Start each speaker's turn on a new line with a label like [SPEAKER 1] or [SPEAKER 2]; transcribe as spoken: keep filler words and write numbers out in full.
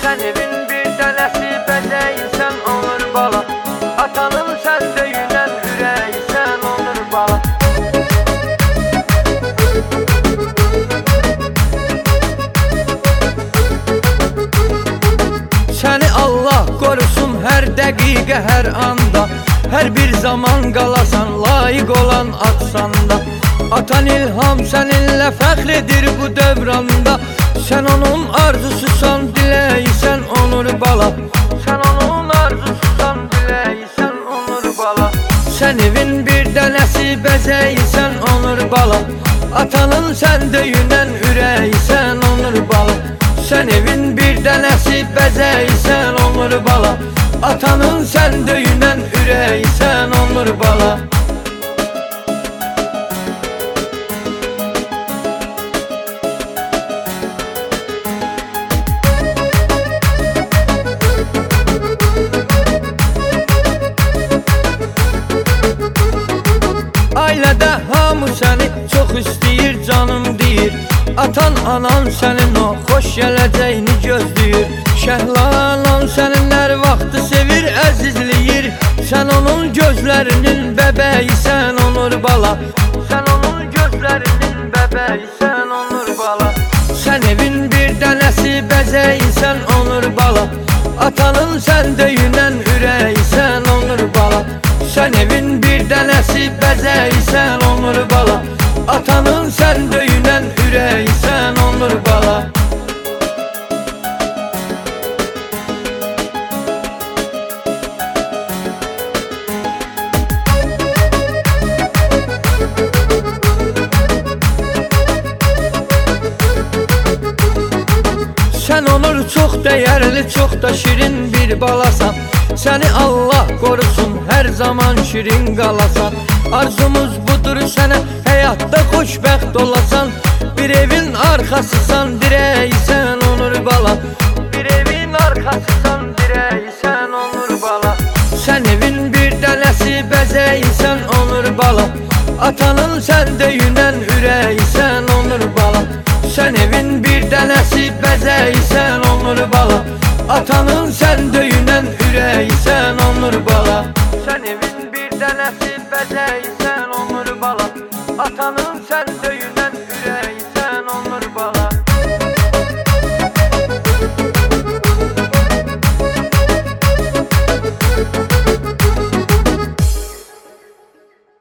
[SPEAKER 1] Sen evin bir dənəsi bəzəyirsən olur bala. Atanın sən döyünən ürəyi sən olur bala. Səni Allah qorusun hər dəqiqə, hər anda, hər bir zaman qalasan layiq olan atsanda. Atan İlham səninlə fəxr edir bu dövranda. Sən onun arzususan, diləyirsən onur bala. Sən onun arzususan, diləyirsən onur bala. Sən evin bir dənəsi bəzəyirsən onur bala. Atanın sən döyünən ürəyi sən onur bala. Sən evin bir dənəsi bəzəyirsən onur bala. Atanın sən döyünən ürəyi sən onur bala. Ailədə hamı səni çox istəyir, canım deyir. Atan, anan sənin o xoş gələcəyini gözləyir. Şəhlanan sənin hər vaxtı sevir, əzizləyir. Sən onun gözlərinin bəbəyi sən onur bala. Sən onun gözlərinin bəbəyi sən onur bala. Sən evin bir dənəsi bəzəyirsən onur bala. Atanın sən döyünən ürəyi sən onur bala. Sən evin bir dənəsi bəzəyirsən onur bala. Atanın sən döyünən ürəyi sən onur bala. Sən onur çox dəyərli, çox da şirin bir balasan. Səni Allah qorusun, hər zaman şirin qalasan. Arzumuz budur sənə, həyatda xoşbəxt olasan. Bir evin arxasısan, dirəyi sən onur bala. Bir evin arxasısan, dirəyi sən onur bala. Sən evin bir dənəsi bəzəyirsən onur bala. Atanın sən döyünən ürəyi sən onur bala. Sən evin bir dənəsi bəzəyirsən onur bala. Atanın sən döyünən ürəyi sən onur bala. Sən evin bir dənəsi bəzəyirsən onur bala. Atanın sən döyünən